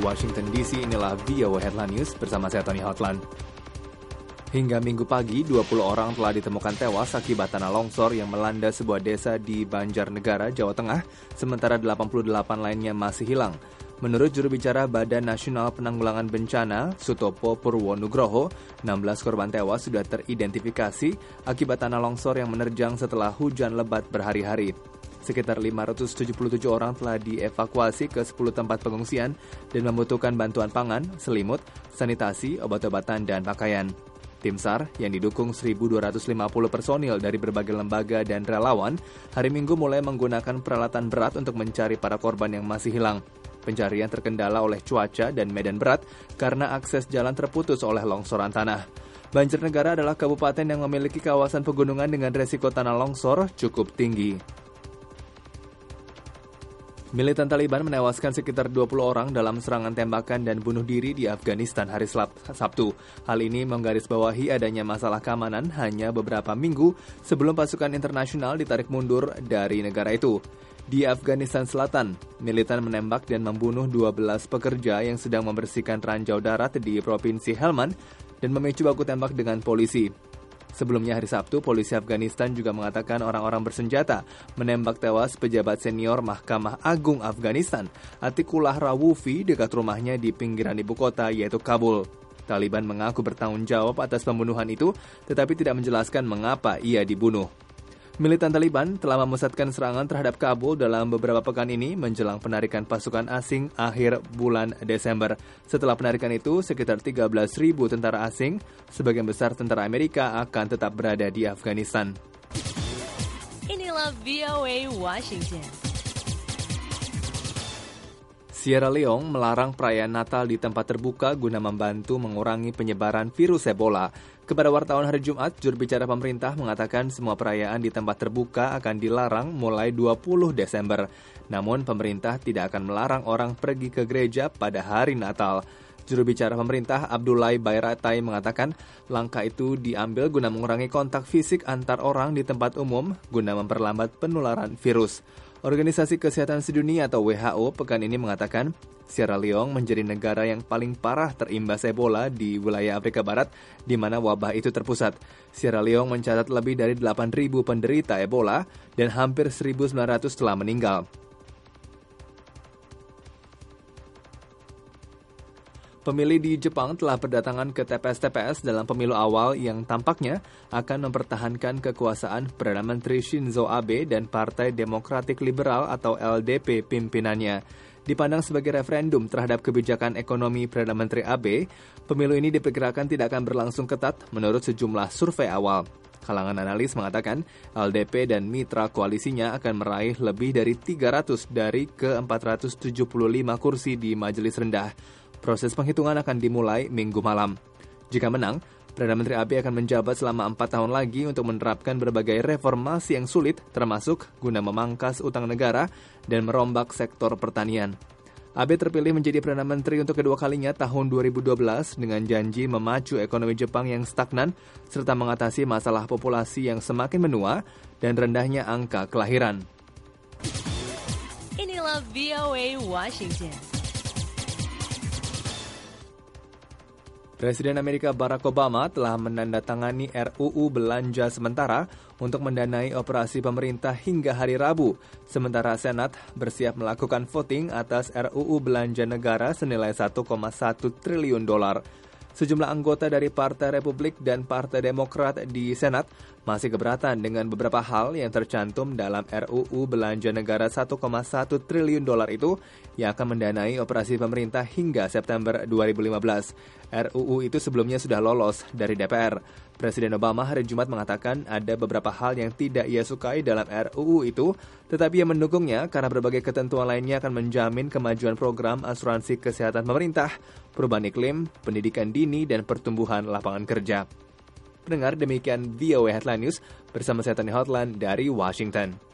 Washington DC, inilah VOA Headline News bersama saya Tony Hotland. Hingga Minggu pagi, 20 orang telah ditemukan tewas akibat tanah longsor yang melanda sebuah desa di Banjarnegara, Jawa Tengah, sementara 88 lainnya masih hilang. Menurut juru bicara Badan Nasional Penanggulangan Bencana, Sutopo Purwonugroho, 16 korban tewas sudah teridentifikasi akibat tanah longsor yang menerjang setelah hujan lebat berhari-hari. Sekitar 577 orang telah dievakuasi ke 10 tempat pengungsian dan membutuhkan bantuan pangan, selimut, sanitasi, obat-obatan, dan pakaian. Tim SAR yang didukung 1.250 personil dari berbagai lembaga dan relawan, hari Minggu mulai menggunakan peralatan berat untuk mencari para korban yang masih hilang. Pencarian terkendala oleh cuaca dan medan berat karena akses jalan terputus oleh longsoran tanah. Banjarnegara adalah kabupaten yang memiliki kawasan pegunungan dengan resiko tanah longsor cukup tinggi. Militan Taliban menewaskan sekitar 20 orang dalam serangan tembakan dan bunuh diri di Afghanistan hari Sabtu. Hal ini menggarisbawahi adanya masalah keamanan hanya beberapa minggu sebelum pasukan internasional ditarik mundur dari negara itu. Di Afghanistan Selatan, militan menembak dan membunuh 12 pekerja yang sedang membersihkan ranjau darat di Provinsi Helmand dan memicu baku tembak dengan polisi. Sebelumnya hari Sabtu, polisi Afghanistan juga mengatakan orang-orang bersenjata menembak tewas pejabat senior Mahkamah Agung Afghanistan, Atikullah Rawufi, dekat rumahnya di pinggiran ibu kota yaitu Kabul. Taliban mengaku bertanggung jawab atas pembunuhan itu, tetapi tidak menjelaskan mengapa ia dibunuh. Militan Taliban telah memusatkan serangan terhadap Kabul dalam beberapa pekan ini menjelang penarikan pasukan asing akhir bulan Desember. Setelah penarikan itu, sekitar 13.000 tentara asing, sebagian besar tentara Amerika, akan tetap berada di Afghanistan. Inilah VOA Washington. Sierra Leone melarang perayaan Natal di tempat terbuka guna membantu mengurangi penyebaran virus Ebola. Kepada wartawan hari Jumat, juru bicara pemerintah mengatakan semua perayaan di tempat terbuka akan dilarang mulai 20 Desember. Namun pemerintah tidak akan melarang orang pergi ke gereja pada hari Natal. Juru bicara pemerintah Abdullah Bayratai mengatakan langkah itu diambil guna mengurangi kontak fisik antar orang di tempat umum guna memperlambat penularan virus. Organisasi Kesehatan Sedunia atau WHO pekan ini mengatakan Sierra Leone menjadi negara yang paling parah terimbas Ebola di wilayah Afrika Barat di mana wabah itu terpusat. Sierra Leone mencatat lebih dari 8.000 penderita Ebola dan hampir 1.900 telah meninggal. Pemilih di Jepang telah berdatangan ke TPS-TPS dalam pemilu awal yang tampaknya akan mempertahankan kekuasaan Perdana Menteri Shinzo Abe dan Partai Demokratik Liberal atau LDP pimpinannya. Dipandang sebagai referendum terhadap kebijakan ekonomi Perdana Menteri Abe, pemilu ini diperkirakan tidak akan berlangsung ketat menurut sejumlah survei awal. Kalangan analis mengatakan LDP dan mitra koalisinya akan meraih lebih dari 300 dari ke-475 kursi di majelis rendah. Proses penghitungan akan dimulai Minggu malam. Jika menang, Perdana Menteri Abe akan menjabat selama 4 tahun lagi untuk menerapkan berbagai reformasi yang sulit, termasuk guna memangkas utang negara dan merombak sektor pertanian. Abe terpilih menjadi Perdana Menteri untuk kedua kalinya tahun 2012 dengan janji memacu ekonomi Jepang yang stagnan serta mengatasi masalah populasi yang semakin menua dan rendahnya angka kelahiran. Inilah VOA Washington. Presiden Amerika Barack Obama telah menandatangani RUU belanja sementara untuk mendanai operasi pemerintah hingga hari Rabu, sementara Senat bersiap melakukan voting atas RUU belanja negara senilai 1,1 triliun dolar. Sejumlah anggota dari Partai Republik dan Partai Demokrat di Senat masih keberatan dengan beberapa hal yang tercantum dalam RUU belanja negara 1,1 triliun dolar itu yang akan mendanai operasi pemerintah hingga September 2015. RUU itu sebelumnya sudah lolos dari DPR. Presiden Obama hari Jumat mengatakan ada beberapa hal yang tidak ia sukai dalam RUU itu, tetapi ia mendukungnya karena berbagai ketentuan lainnya akan menjamin kemajuan program asuransi kesehatan pemerintah, perubahan iklim, pendidikan dini, dan pertumbuhan lapangan kerja. Pendengar, demikian VOA Headline News bersama saya Tony Hotland dari Washington.